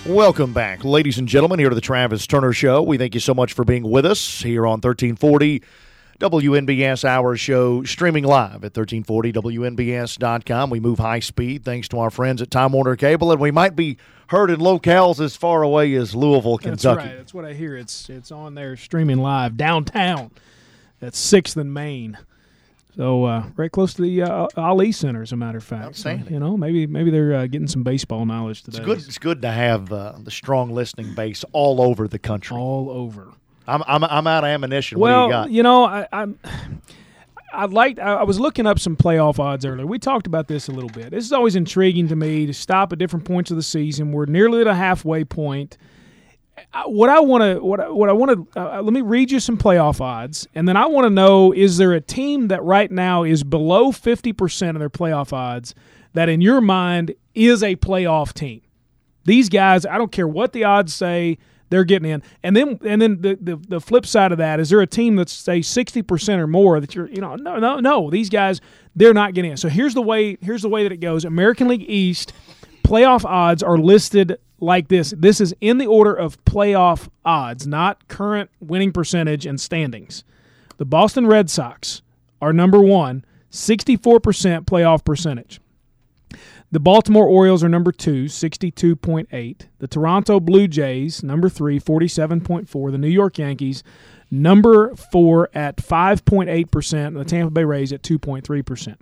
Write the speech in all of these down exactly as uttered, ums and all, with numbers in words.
Welcome back, ladies and gentlemen, here to the Travis Turner Show. We thank you so much for being with us here on thirteen forty W N B S Hour Show, streaming live at thirteen forty W N B S dot com. We move high speed thanks to our friends at Time Warner Cable, and we might be heard in locales as far away as Louisville, Kentucky. That's right. That's what I hear. It's it's on there streaming live downtown at sixth and Main. So uh, right close to the uh, Ali Center, as a matter of fact. Outstanding. So, you know, maybe maybe they're uh, getting some baseball knowledge today. It's good. It's good to have uh, the strong listening base all over the country. All over. I'm I'm I'm out of ammunition. Well, what do you got? you know, I, I'm. I'd like. I was looking up some playoff odds earlier. We talked about this a little bit. This is always intriguing to me to stop at different points of the season. We're nearly at a halfway point. What I want to, what I, what I want to, uh, let me read you some playoff odds, and then I want to know: is there a team that right now is below fifty percent of their playoff odds that, in your mind, is a playoff team? These guys, I don't care what the odds say, they're getting in. And then, and then the the, the flip side of that is there a team that's say sixty percent or more that you're, you know, no, no, no, these guys, they're not getting in. So here's the way, here's the way that it goes. American League East playoff odds are listed like this. This is in the order of playoff odds, not current winning percentage and standings. The Boston Red Sox are number one, sixty-four percent playoff percentage. The Baltimore Orioles are number two, sixty-two point eight. The Toronto Blue Jays, number three, forty-seven point four. The New York Yankees, number four at five point eight percent. And the Tampa Bay Rays at two point three percent.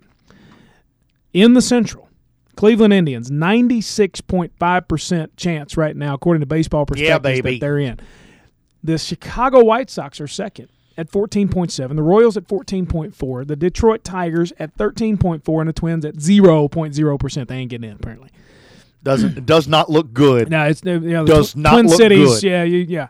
In the Central, Cleveland Indians, ninety-six point five percent chance right now, according to Baseball Prospectus, yeah, baby. that they're in. The Chicago White Sox are second at fourteen point seven. The Royals at fourteen point four. The Detroit Tigers at thirteen point four. And the Twins at zero point zero percent. They ain't getting in, apparently. Doesn't does not look good. No, it's you know, does the not Twin look Cities, good. Yeah, you, yeah.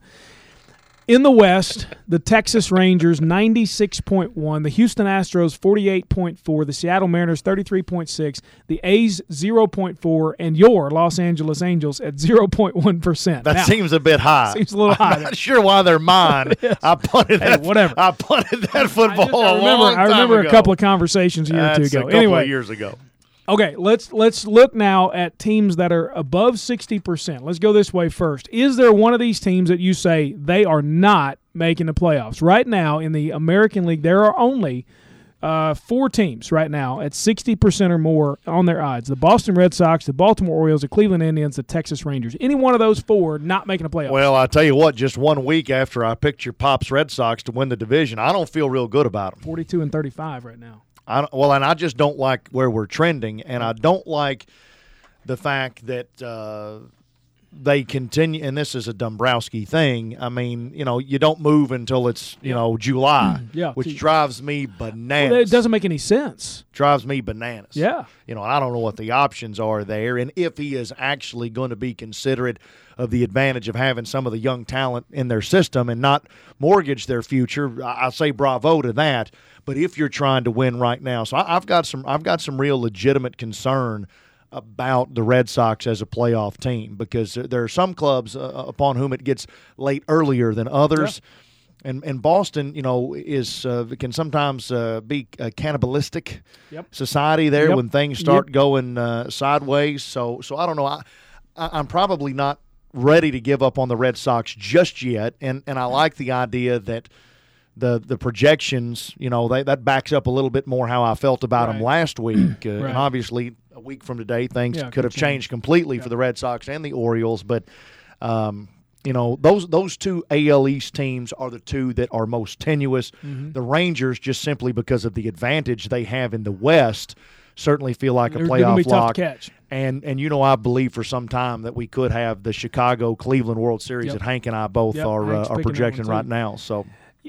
In the West, the Texas Rangers, ninety-six point one. The Houston Astros, forty-eight point four. The Seattle Mariners, thirty-three point six. The A's, zero point four. And your Los Angeles Angels at zero point one percent. That now, seems a bit high. Seems a little high. I'm not sure why they're mine. Yes. I punted Hey, that. whatever. I punted that football I, just, I a remember, long I remember time a ago. couple of conversations a year That's or two ago. A couple anyway, of years ago. Okay, let's let's look now at teams that are above sixty percent. Let's go this way first. Is there one of these teams that you say they are not making the playoffs? Right now in the American League, there are only uh, four teams right now at sixty percent or more on their odds. The Boston Red Sox, the Baltimore Orioles, the Cleveland Indians, the Texas Rangers. Any one of those four not making the playoffs. Well, I tell you what, just one week after I picked your Pops Red Sox to win the division, I don't feel real good about them. forty-two and thirty-five right now. I don't, well, and I just don't like where we're trending, and I don't like the fact that uh, they continue, and this is a Dombrowski thing. I mean, you know, you don't move until it's, you know, July, Yeah. which drives me bananas. Well, it doesn't make any sense. Drives me bananas. Yeah. You know, I don't know what the options are there, and if he is actually going to be considerate of the advantage of having some of the young talent in their system and not mortgage their future. I, I say bravo to that. But if you're trying to win right now, so I, I've got some, I've got some real legitimate concern about the Red Sox as a playoff team, because there are some clubs uh, upon whom it gets late earlier than others. Yeah. And and Boston, you know, is uh, can sometimes uh, be a cannibalistic Yep. society there Yep. when things start Yep. going uh, sideways. So so I don't know. I, I I'm probably not ready to give up on the Red Sox just yet. And and I like the idea that the the projections, you know, they, that backs up a little bit more how I felt about Right. them last week. Uh, Right. And obviously, a week from today, things Yeah, could could have change. changed completely Yeah. for the Red Sox and the Orioles. But um, you know, those those two A L East teams are the two that are most tenuous. Mm-hmm. The Rangers, just simply because of the advantage they have in the West, certainly feel like a They're, they're going playoff to be tough lock. to catch. And and you know, I believe for some time that we could have the Chicago Cleveland World Series Yep. that Hank and I both Yep, are Hank's uh, are picking that projecting one, right too. now. So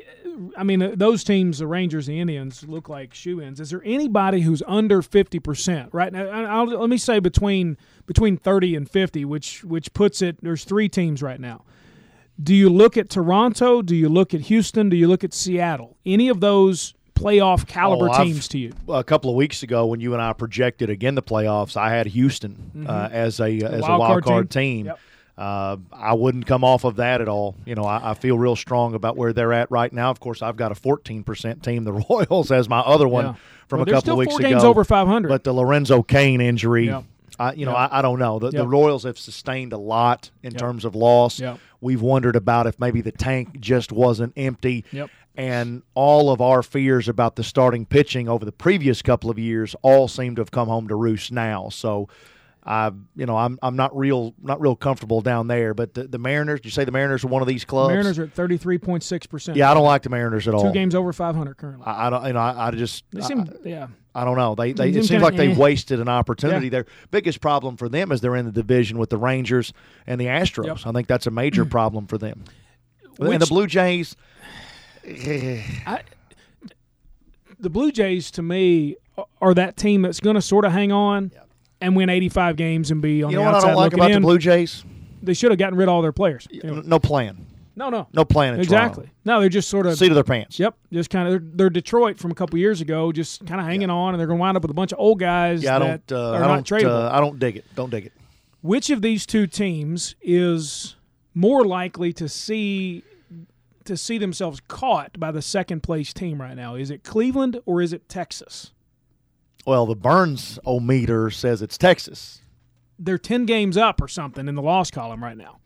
I mean, uh, those teams, the Rangers, the Indians, look like shoe-ins. Is there anybody who's under fifty percent right now? I- I'll, let me say between between thirty and fifty, which which puts it. There's three teams right now. Do you look at Toronto? Do you look at Houston? Do you look at Seattle? Any of those playoff caliber Oh, I've- teams to you? a couple of weeks ago, when you and I projected again the playoffs, I had Houston uh, as a as a wild wild card card team. team. Yep. Uh, I wouldn't come off of that at all. You know, I, I feel real strong about where they're at right now. Of course, I've got a fourteen percent team, the Royals, as my other one Yeah. from Well, a they're couple still of weeks four ago. games over five hundred. But the Lorenzo Cain injury, Yeah. I, you know, Yep. I, I don't know. The, the Yep. Royals have sustained a lot in Yep. terms of loss. Yep. We've wondered about if maybe the tank just wasn't empty. Yep. And all of our fears about the starting pitching over the previous couple of years all seem to have come home to roost now. So, I, you know, I'm I'm not real not real comfortable down there. But the, the Mariners, did you say the Mariners are one of these clubs? Mariners are at thirty-three point six percent. Yeah, I don't like the Mariners at all. Two games over five hundred currently. I, I don't, you know, I, I just, They I, seem, yeah. I don't know. They, they Seems it seems kinda like they've eh. wasted an opportunity. Yeah. Their biggest problem for them is they're in the division with the Rangers and the Astros. Yep. I think that's a major problem for them. Which- and the Blue Jays, I, the Blue Jays, to me, are that team that's going to sort of hang on and win eighty-five games and be on you the know what I outside don't like looking about the in. Blue Jays? They should have gotten rid of all their players. Anyway. No plan. No, no. No plan. In Exactly. No, they're just sort Toronto. of Seat of their pants. Yep, just kind of they're, they're Detroit from a couple years ago, just kind of hanging on, and they're going to wind up with a bunch of old guys Yeah, I that don't. Uh, are I not don't. tradable. Uh, I don't dig it. Don't dig it. Which of these two teams is more likely to see to see themselves caught by the second place team right now? Is it Cleveland or is it Texas? Well, the Burns-o-meter says it's Texas. They're ten games up or something in the loss column right now.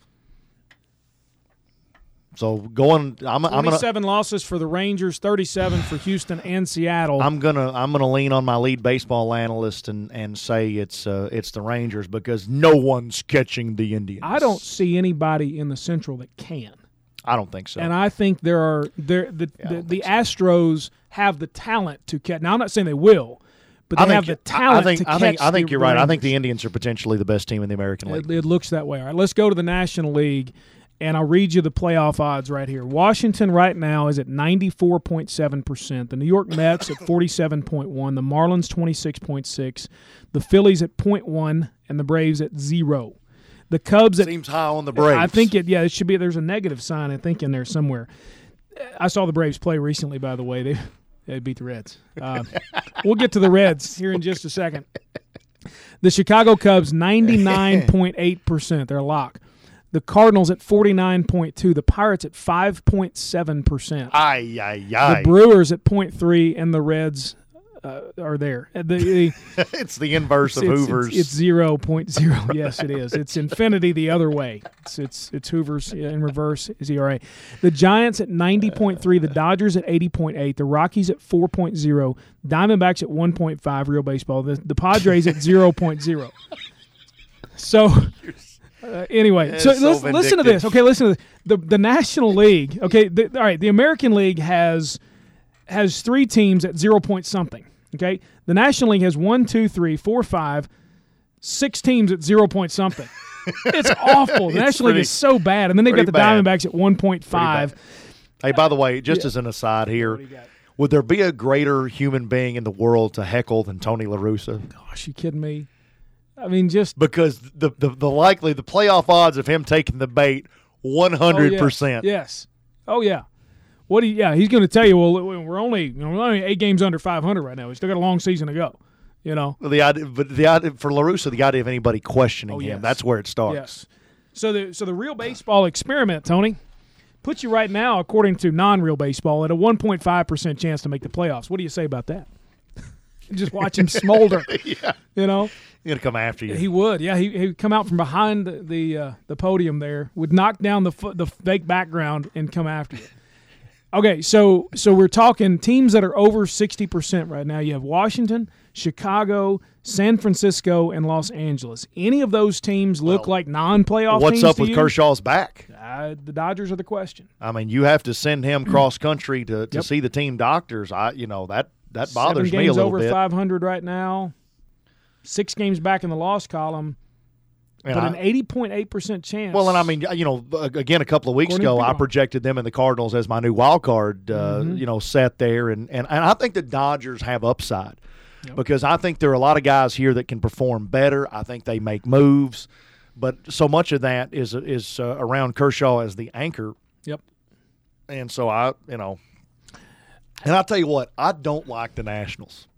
So going, I'm, I'm gonna, twenty-seven losses for the Rangers, thirty-seven for Houston and Seattle. I'm gonna, I'm gonna lean on my lead baseball analyst and, and say it's, uh, it's the Rangers because no one's catching the Indians. I don't see anybody in the Central that can. I don't think so. And I think there are there the Yeah, I the, don't the think so. Astros have the talent to catch. Now I'm not saying they will, but they I think, have the I- talent I think, to I catch. think, I think the you're right. I think the Rangers. Indians are potentially the best team in the American League. It, it looks that way. All right, let's go to the National League, and I'll read you the playoff odds right here. Washington right now is at ninety-four point seven percent. The New York Mets at forty-seven point one. The Marlins twenty-six point six. The Phillies at point one, and the Braves at zero. The Cubs at Seems high on the Braves. I think it. Yeah, it should be. There's a negative sign, I think, in there somewhere. I saw the Braves play recently. By the way, they they beat the Reds. Uh, we'll get to the Reds here in just a second. The Chicago Cubs, ninety-nine point eight percent. They're a lock. The Cardinals at forty-nine point two. The Pirates at five point seven percent. Ay, ay, ay. The Brewers at point three, and the Reds uh, are there. Uh, The, the, it's the inverse of it's, Hoover's. It's, it's zero point zero. Yes, it is. It's infinity the other way. It's it's, it's Hoover's in reverse is E R A. The Giants at ninety point three. The Dodgers at eighty point eight. The Rockies at four point zero. Diamondbacks at one point five. Real baseball. The, the Padres at zero point zero. So. Uh, anyway, It's so, so listen, listen to vindictive. this. Okay, listen to this. The the National League. Okay, the, all right. The American League has has three teams at zero point something. Okay, the National League has one, two, three, four, five, six teams at zero point something. It's awful. The It's National League pretty- is so bad, and then they've got the pretty bad. Diamondbacks at one point five. Hey, by the way, just as an aside here, What do you got? would there be a greater human being in the world to heckle than Tony La Russa? Gosh, you kidding me? I mean, just Because the, the, the likely, the playoff odds of him taking the bait, one hundred oh, yes. percent. Yes. Oh yeah. What do you, yeah, he's going to tell you, well, we're only you know, we're only eight games under five hundred right now. We still got a long season to go. You know. The idea, but the idea for La Russa, the idea of anybody questioning Oh, him, yes. that's where it starts. Yes. So the so the real baseball experiment, Tony, puts you right now, according to non-real baseball, at a one point five percent chance to make the playoffs. What do you say about that? Just watch him smolder. Yeah. You know, He's going to come after you. he would. Yeah, he he'd come out from behind the the, uh, the podium there, would knock down the fo- the fake background and come after you. Okay, so so we're talking teams that are over sixty percent right now. You have Washington, Chicago, San Francisco, and Los Angeles. Any of those teams look Well, like non-playoff What's teams up to with you? Kershaw's back? Uh, the Dodgers are the question. I mean, you have to send him cross country to, to Yep. see the team doctors. I, you know, that that bothers Seven me a games little over bit. five hundred right now. Six games back in the loss column, And but I- an eighty point eight percent chance. Well, and I mean, you know, again, a couple of weeks According to ago, I people. projected them and the Cardinals as my new wild card, uh, Mhm. you know, set there, and, and and I think the Dodgers have upside Yep. because I think there are a lot of guys here that can perform better. I think they make moves, but so much of that is is uh, around Kershaw as the anchor, Yep. and so I, you know, and I'll tell you what, I don't like the Nationals.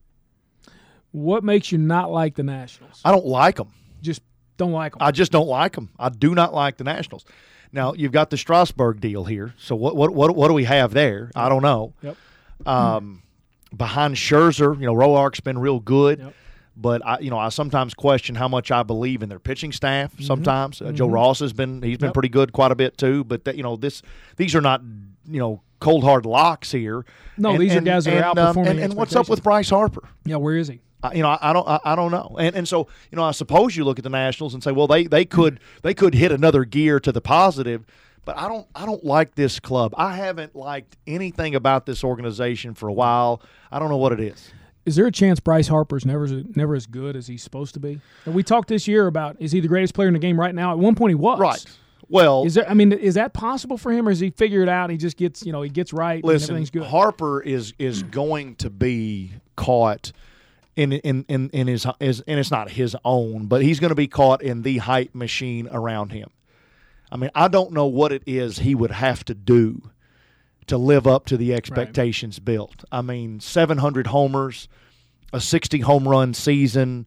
What makes you not like the Nationals? I don't like them. Just don't like them. I just don't like them. I do not like the Nationals. Now you've got the Strasburg deal here. So what what what what do we have there? I don't know. Yep. Um, behind Scherzer, you know, Roark's been real good, Yep. But I, you know, I sometimes question how much I believe in their pitching staff. Sometimes mm-hmm. uh, Joe mm-hmm. Ross has been he's been yep. pretty good quite a bit too. But that, you know, this these are not you know cold hard locks here. No, and, these and, are guys that and, are outperforming. Um, and, and what's up with Bryce Harper? Yeah, where is he? I, you know, I, I don't, I, I don't know. And and so you know, I suppose you look at the Nationals and say, well, they they could they could hit another gear to the positive. But I don't I don't like this club. I haven't liked anything about this organization for a while. I don't know what it is. Is there a chance Bryce Harper's never never as good as he's supposed to be? And we talked this year about is he the greatest player in the game right now? At one point he was. Right. Well, is there? I mean, is that possible for him, or is he figured it out? He just gets, you know, he gets right. Listen, and everything's good. Harper is is going to be caught in in in, in his, his and it's not his own, but he's going to be caught in the hype machine around him. I mean, I don't know what it is he would have to do to live up to the expectations right. built. I mean, seven hundred homers, a sixty home run season.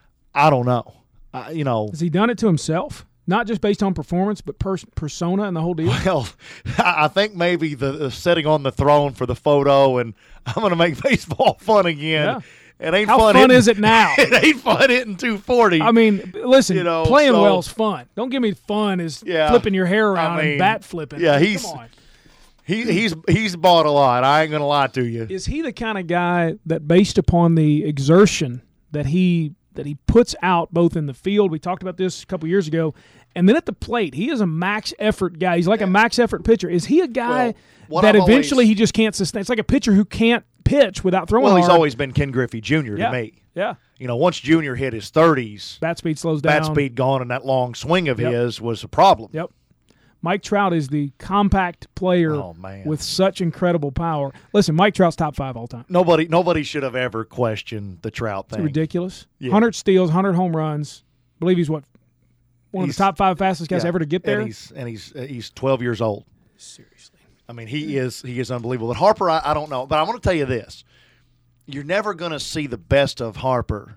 I don't know. Uh, you know, has he done it to himself? Not just based on performance, but pers- persona and the whole deal? Well, I think maybe the, the sitting on the throne for the photo and I'm going to make baseball fun again. Yeah. It ain't How fun, fun hitting, is it now? It ain't fun hitting two forty. I mean, listen, you know, playing so, well is fun. Don't give me fun is yeah, flipping your hair around I mean, and bat flipping. Yeah, I mean, he's come on. He, he's he's bought a lot. I ain't going to lie to you. Is he the kind of guy that, based upon the exertion that he that he puts out both in the field, we talked about this a couple years ago, and then at the plate, he is a max effort guy. He's like a max effort pitcher. Is he a guy well, that I've eventually always, he just can't sustain? It's like a pitcher who can't pitch without throwing Well, hard. he's always been Ken Griffey Junior yeah. to me. Yeah. You know, once Junior hit his thirties, bat speed slows down. Bat speed gone, and that long swing of yep. his was a problem. Yep. Mike Trout is the compact player oh, man. with such incredible power. Listen, Mike Trout's top five all time. Nobody nobody should have ever questioned the Trout thing. It's ridiculous. Yeah. one hundred steals, one hundred home runs. I believe he's, what, one he's, of the top five fastest guys yeah, ever to get there? And he's and he's uh, he's twelve years old. Seriously. I mean, he is he is unbelievable. But Harper, I, I don't know. But I want to tell you this. You're never going to see the best of Harper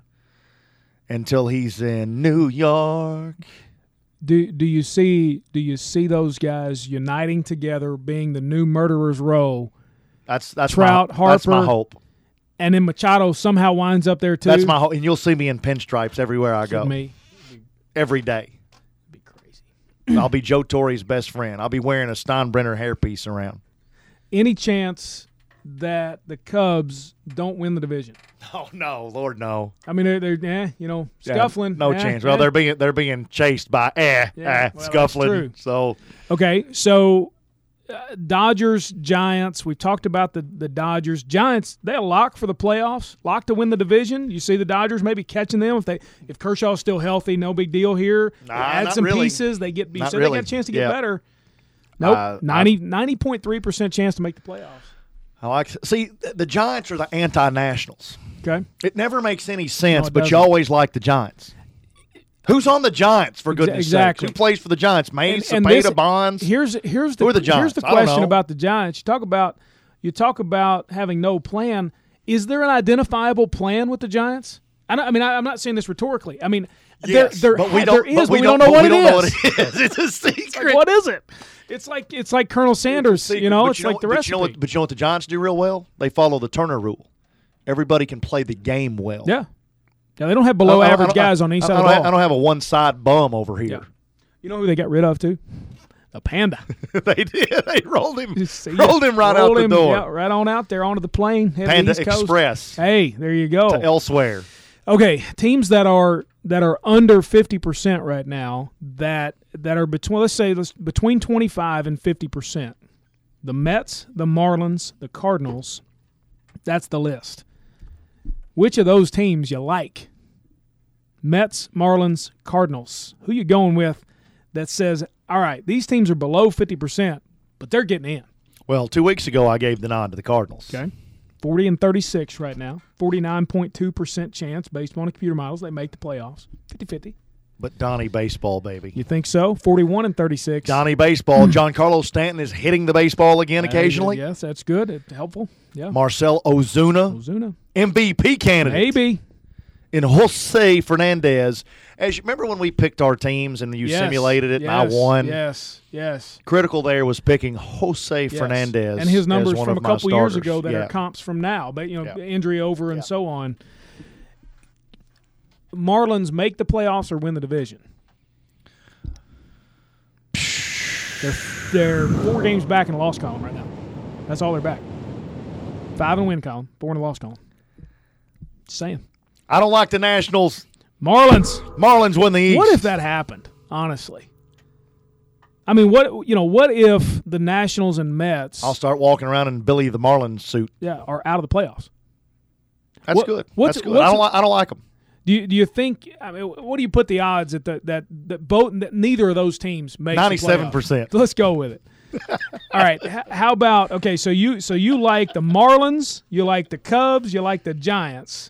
until he's in New York. Do do you see do you see those guys uniting together, being the new Murderers Row? That's that's Trout, my, Harper, that's my hope. And then Machado somehow winds up there too. That's my hope, and you'll see me in pinstripes everywhere I go. Me, every day. It'd be crazy. I'll be Joe Torre's best friend. I'll be wearing a Steinbrenner hairpiece around. Any chance that the Cubs don't win the division? Oh no, Lord no. I mean, they're, they're eh, you know, scuffling. Yeah, no eh, chance. Eh. Well, they're being they're being chased by eh, yeah, eh well, scuffling. So okay, so uh, Dodgers, Giants. We've talked about the the Dodgers, Giants. They a lock for the playoffs, lock to win the division. You see the Dodgers maybe catching them if they if Kershaw's still healthy. No big deal here. Nah, add not some really. pieces. They get Not so really. they got a chance to get yeah. better. Nope, uh, ninety point three percent chance to make the playoffs. I like see the Giants are the anti-nationals. Okay, it never makes any sense, no, but doesn't. you always like the Giants. Who's on the Giants for goodness' exactly. sake? Who plays for the Giants? Mays, and, and Cepeda, this, Bonds. Here's here's the, Who are the Giants? here's the I don't question know. about the Giants. You talk about you talk about having no plan. Is there an identifiable plan with the Giants? I, don't, I mean, I, I'm not saying this rhetorically. I mean, yes, there, there, but we there don't, is, but but we we don't, don't know what we it don't is. know what it is. It's a secret. It's like, what is it? It's like it's like Colonel Sanders. You know, but it's you know, like the but recipe. You know what, but you know what the Giants do real well? They follow the Turner rule. Everybody can play the game well. Yeah. Yeah, they don't have below I, I, average I, guys on each I, side I, of the don't, ball. I don't have a one side bum over here. Yeah. You know who they got rid of too? The Panda. They did. They rolled him. See rolled him right rolled out him, the door. Yeah, right on out there onto the plane. Panda the East Coast. Express. Hey, there you go. To elsewhere. Okay, teams that are that are under fifty percent right now, that that are between let's say let's, between twenty-five and fifty percent. The Mets, the Marlins, the Cardinals. That's the list. Which of those teams you like? Mets, Marlins, Cardinals. Who you going with that says, all right, these teams are below fifty percent, but they're getting in? Well, two weeks ago I gave the nod to the Cardinals. Okay. forty and thirty-six right now. forty-nine point two percent chance based on the computer models they make the playoffs. fifty-fifty. But Donnie Baseball, baby. You think so? forty-one and thirty-six. Donnie Baseball. Giancarlo Stanton is hitting the baseball again occasionally. Uh, yes, that's good. It's helpful. Yeah. Marcel Ozuna. Ozuna. M V P candidate. Maybe. And Jose Fernandez. As you remember when we picked our teams and you yes, simulated it yes, and I won? Yes, yes. Critical there was picking Jose yes. Fernandez. And his as numbers one from of a my couple years starters. ago that yeah. are comps from now. But, you know, yeah. injury over and yeah. so on. Marlins make the playoffs or win the division? They're, they're four games back in the loss column right now. That's all they're back. Five in the win column, four in the loss column. Just saying. I don't like the Nationals. Marlins. Marlins win the East. What if that happened, honestly? I mean, what you know, what if the Nationals and Mets I'll start walking around in Billy the Marlins suit. yeah, are out of the playoffs? That's What- good. what's- That's good. what's- I don't, li- I don't like them. Do you, do you think? I mean, what do you put the odds that the, that that both that neither of those teams make the playoffs? ninety-seven percent. Let's go with it. All right. H- how about okay? So you so you like the Marlins, you like the Cubs, you like the Giants.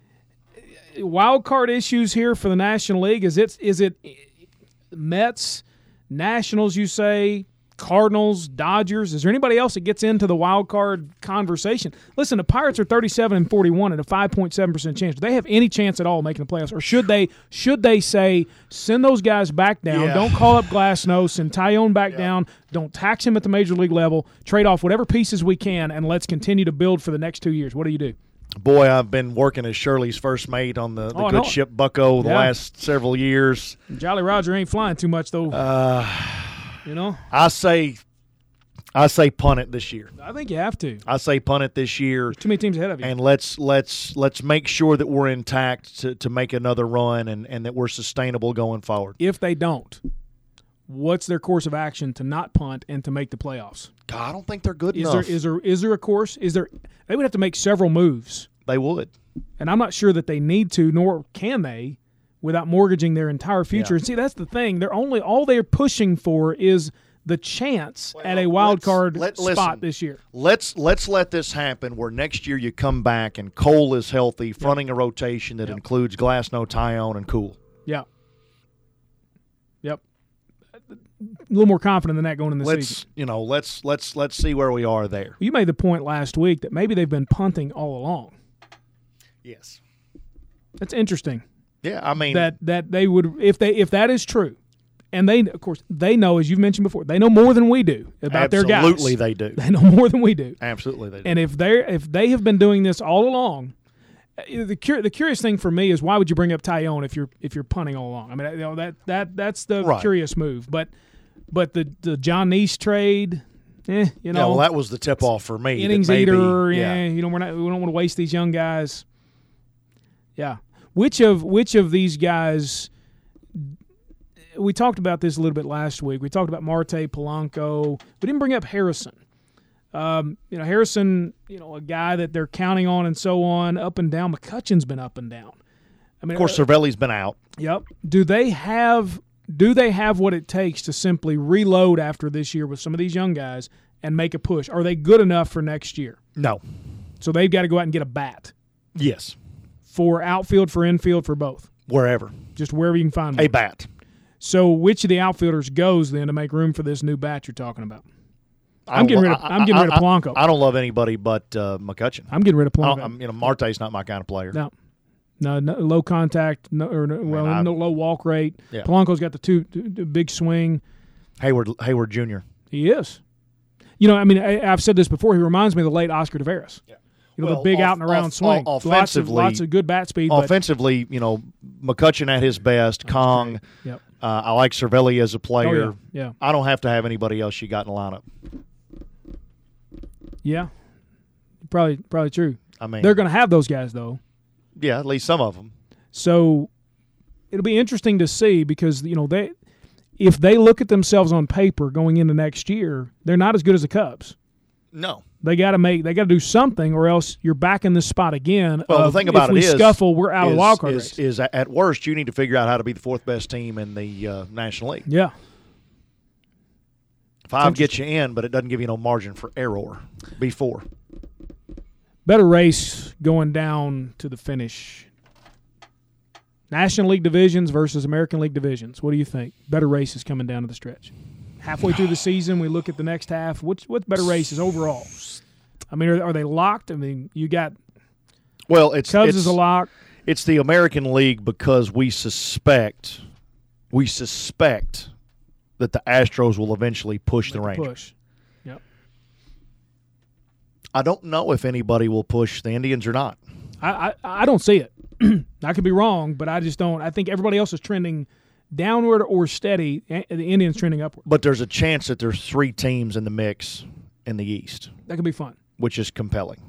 Wild card issues here for the National League. Is it is it Mets, Nationals? You say Cardinals, Dodgers. Is there anybody else that gets into the wild card conversation? Listen, the Pirates are thirty-seven and forty-one at a five point seven percent chance. Do they have any chance at all making the playoffs, or should they should they say send those guys back down? Yeah. Don't call up Glasnow, send Tyone back yeah. down. Don't tax him at the major league level. Trade off whatever pieces we can, and let's continue to build for the next two years. What do you do? Boy, I've been working as Shirley's first mate on the, the Oh, good no. ship Bucko the Yeah. last several years. Jolly Roger ain't flying too much though. Uh, you know, I say, I say punt it this year. I think you have to. I say punt it this year, Too many teams ahead of you. and let's let's let's make sure that we're intact to, to make another run, and, and that we're sustainable going forward. If they don't, what's their course of action to not punt and to make the playoffs? God, I don't think they're good Is enough. there is there is there a course? Is there? They would have to make several moves, They would. and I'm not sure that they need to, nor can they, without mortgaging their entire future. Yeah. And see, that's the thing. They're only all they're pushing for is the chance Well, at a wild let's- card let- spot listen. this year. Let's let's let this happen where next year you come back and Cole is healthy, fronting a rotation that Yep. includes Glasnow, Tyone, and Cool. Yeah. Yep. A little more confident than that going in the Let's season. you know let's let's let's see where we are there. You made the point last week that maybe they've been punting all along. Yes. That's interesting. Yeah, I mean that that they would if they if that is true, and they of course they know, as you've mentioned before, they know more than we do about their guys. absolutely they do. They know more than we do. Absolutely they do. And if they if they have been doing this all along, uh, the cur- the curious thing for me is why would you bring up Tyone if you're if you're punting all along? I mean, you know, that that that's the Right. curious move. But but the the John Neese trade, eh, you yeah, know, well, that was the tip off for me. that innings maybe- eater, yeah. yeah, you know, we're not we don't want to waste these young guys. Yeah. Which of which of these guys? We talked about this a little bit last week. We talked about Marte, Polanco. We didn't bring up Harrison. Um, you know, Harrison, you know, a guy that they're counting on and so on, up and down. McCutcheon's been up and down. I mean, Of course, uh, Cervelli's been out. Yep. Do they have do they have what it takes to simply reload after this year with some of these young guys and make a push? Are they good enough for next year? No. So they've got to go out and get a bat Yes. for outfield, for infield, for both. Wherever. Just wherever you can find one. A bat. So which of the outfielders goes then to make room for this new bat you're talking about? I I'm getting don't rid of lo- I'm getting rid of I- Polanco. I, I don't love anybody but uh, McCutcheon. I'm getting rid of I Polanco. don't, I'm, you know, Marte's not my kind of player. No. No, no, low contact, no, or no, well, I- no low walk rate. Yeah. Polanco's got the two, two, two big swing. Hayward Hayward Junior He is. You know, I mean, I, I've said this before. He reminds me of the late Oscar Taveras. Yeah. You know, Well, the big off- out and around off- swing. off- lots of offensively- lots of good bat speed. But Offensively, you know, McCutcheon at his best. Kong. Yep. Uh, I like Cervelli as a Oh player. yeah, yeah, I don't have to have anybody else you got in the lineup. yeah. Probably, probably true. I mean, They're going to have those guys though. yeah, at least some of them. So it'll be interesting to see because you know they, if they look at themselves on paper going into next year, they're not as good as the Cubs. No. They got to make they got to do something, or else you're back in this spot again. Well, of, the thing about if we it is, scuffle, we're out is, of the wild card is, race. is at worst you need to figure out how to be the fourth best team in the uh, National League. Yeah, Five gets you in, but it doesn't give you no margin for error. Be four. better race going down to the finish. National League divisions versus American League divisions. What do you think? Better races coming down to the stretch. Halfway through the season, we look at the next half. What's what's better races overall? I mean, are, are they locked? I mean, you got Well, it's Cubs it's, is a lock. It's the American League because we suspect we suspect that the Astros will eventually push the Make a Rangers. push. Yep. I don't know if anybody will push the Indians or not. I, I, I don't see it. I could be wrong, but I just don't. I think everybody else is trending downward or steady. The Indians trending upward. But there's a chance that there's three teams in the mix in the East. That could be fun. Which is compelling.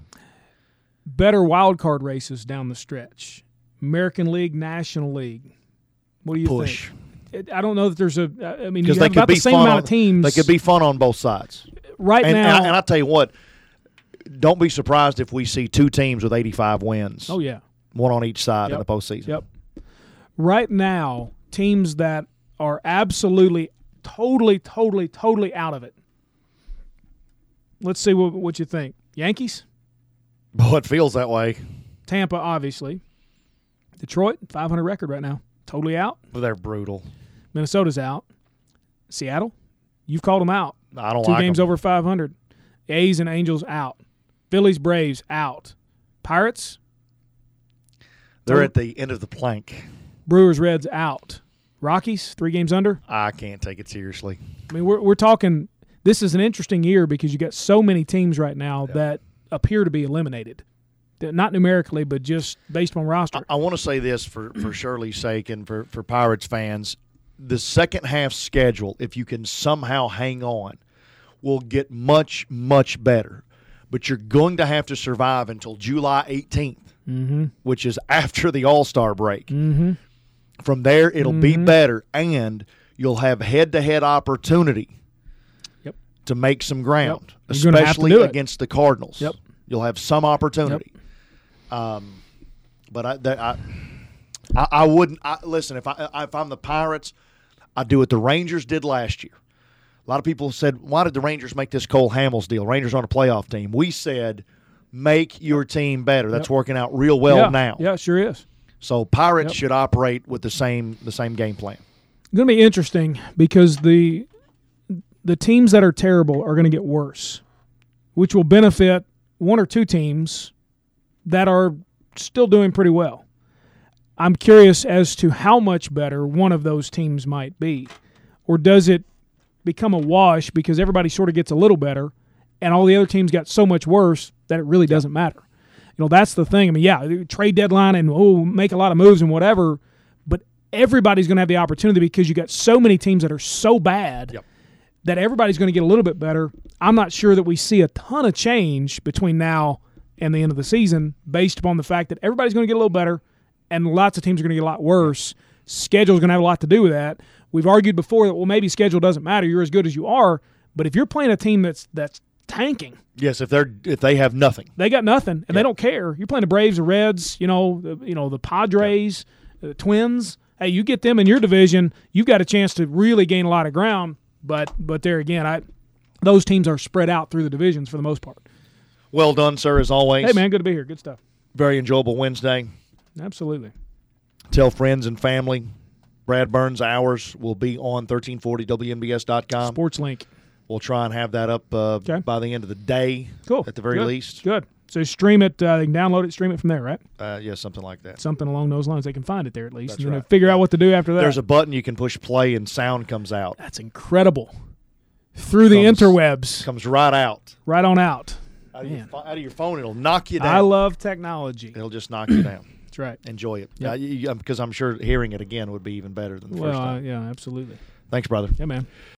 Better wild card races down the stretch. American League, National League. What do you Push. think? I don't know that there's a. I mean, you they have could about be the same fun amount on, of teams. They could be fun on both sides. Right and, now. And I, and I tell you what, don't be surprised if we see two teams with eighty-five wins. Oh, yeah. One on each side Yep. in the postseason. Yep. Right now, teams that are absolutely, totally, totally, totally out of it. Let's see what, what you think. Yankees? Boy, it feels that way. Tampa, obviously. Detroit, five hundred record right now. Totally out. But they're brutal. Minnesota's out. Seattle, you've called them out. I don't Two like games them. over five hundred. A's and Angels out. Phillies, Braves out. Pirates, They're at the end of the plank. Brewers, Reds out. Rockies, three games under. I can't take it seriously. I mean, we're we're talking. This is an interesting year because you got so many teams right now Yeah. that appear to be eliminated, not numerically, but just based on roster. I, I want to say this for, for Shirley's sake and for, for Pirates fans. The second half schedule, if you can somehow hang on, will get much, much better. But you're going to have to survive until July eighteenth, mm-hmm. which is after the All-Star break. Mm-hmm. From there, it'll mm-hmm. be better, and you'll have head-to-head opportunity yep. to make some ground, Yep. You're gonna have to especially do it. against the Cardinals. Yep. You'll have some opportunity. Yep. Um, but I, that, I, I, I wouldn't I, listen. If I if I'm the Pirates, I'd do what the Rangers did last year. A lot of people said, "Why did the Rangers make this Cole Hamels deal? Rangers aren't a playoff team." We said, "Make your team better." That's Yep. working out real well yeah. now. Yeah, it sure is. So Pirates Yep. should operate with the same the same game plan. It's going to be interesting because the the teams that are terrible are going to get worse, which will benefit one or two teams that are still doing pretty well. I'm curious as to how much better one of those teams might be. Or does it become a wash because everybody sort of gets a little better and all the other teams got so much worse that it really doesn't matter? You know, that's the thing. I mean, yeah, trade deadline and, oh, make a lot of moves and whatever, but everybody's going to have the opportunity because you got so many teams that are so bad Yep. that everybody's going to get a little bit better. I'm not sure that we see a ton of change between now and the end of the season based upon the fact that everybody's going to get a little better and lots of teams are going to get a lot worse. Schedule's going to have a lot to do with that. We've argued before that, well, maybe schedule doesn't matter. You're as good as you are. But if you're playing a team that's that's tanking, Yes, if they're if they have nothing. they got nothing, and Yeah. they don't care. You're playing the Braves, the Reds, you know, the, you know, the Padres, the Twins. Hey, you get them in your division, you've got a chance to really gain a lot of ground. But but there again, I those teams are spread out through the divisions for the most part. Well done, sir, as always. Hey, man, good to be here. Good stuff. Very enjoyable Wednesday. Absolutely. Tell friends and family. Brad Burns' hours will be on thirteen forty W N B S dot com. Sports Link. We'll try and have that up uh, Okay. by the end of the day. Cool. At the very Good. least. Good. So stream it. Uh, they can download it, stream it from there, right? Uh, yeah, something like that. Something along those lines. They can find it there at least. That's and then right. figure out what to do after that. There's a button you can push play and sound comes out. That's incredible. Through the Comes- Interwebs. Comes right out. Right on out. Out of, your, Man. pho- out of your phone, it'll knock you down. I love technology. It'll just knock you down. That's right. Enjoy it. Yep. Uh, you- you- because I'm sure hearing it again would be even better than the Well, first uh, time. yeah, absolutely. Thanks, brother. Yeah, man.